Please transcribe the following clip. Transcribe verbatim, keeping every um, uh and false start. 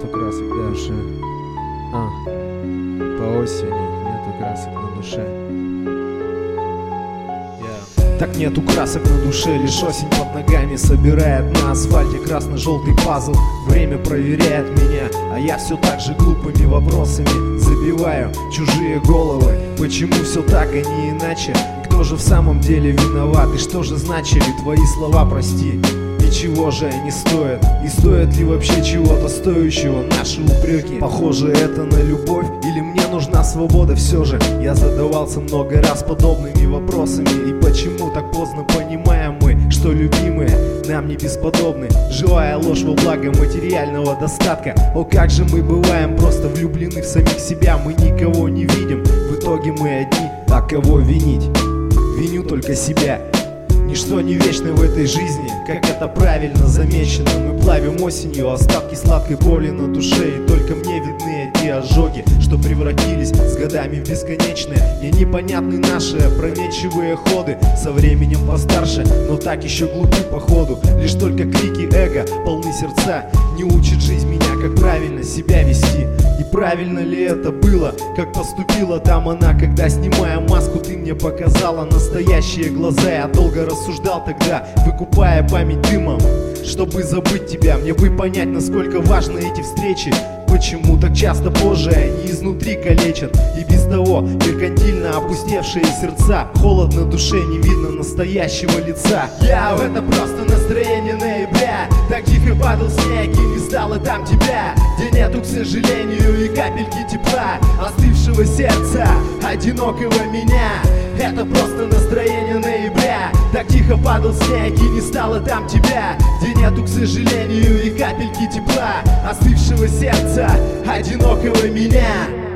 нету красок на душе. А, по осени нету красок на душе. Yeah. Так нету красок на душе, лишь осень под ногами собирает на асфальте красно-желтый пазл. Время проверяет меня, а я все так же глупыми вопросами забиваю чужие головы. Почему все так, а не иначе? И кто же в самом деле виноват? И что же значили твои слова, прости? И чего же они стоят? И стоят ли вообще чего-то стоящего наши упреки? Похоже это на любовь, или мне нужна свобода все же? Я задавался много раз подобными вопросами. И почему так поздно понимаем мы, что любимые нам не бесподобны, желая ложь во благо материального достатка? О, как же мы бываем просто влюблены в самих себя. Мы никого не видим, в итоге мы одни. А кого винить? Виню только себя. Ничто не вечно в этой жизни, как это правильно замечено. Мы плавим осенью остатки сладкой боли на душе. И только мне видны эти ожоги, что превратились с годами в бесконечные. Мне непонятны наши опрометчивые ходы. Со временем постарше, но так еще глупы походу. Лишь только крики эго полны сердца. Не учит жизнь меня, как правильно себя вести. И правильно ли это было, как поступила там она, когда, снимая маску, ты мне показала настоящие глаза. Я долго рассуждал тогда, выкупая память дымом, чтобы забыть тебя. Мне бы понять, насколько важны эти встречи. Почему так часто позже они изнутри калечат? И без того меркантильно опустевшие сердца. Холод на душе, не видно настоящего лица. Я, это просто настроение ноября. Так тихо падал снег и не стало там тебя, где нету, к сожалению, и капельки тепла остывшего сердца, одинокого меня. Это просто настроение ноября. Так тихо падал снег и не стало там тебя, где нету, к сожалению, и капельки тепла остывшего сердца, одинокого меня.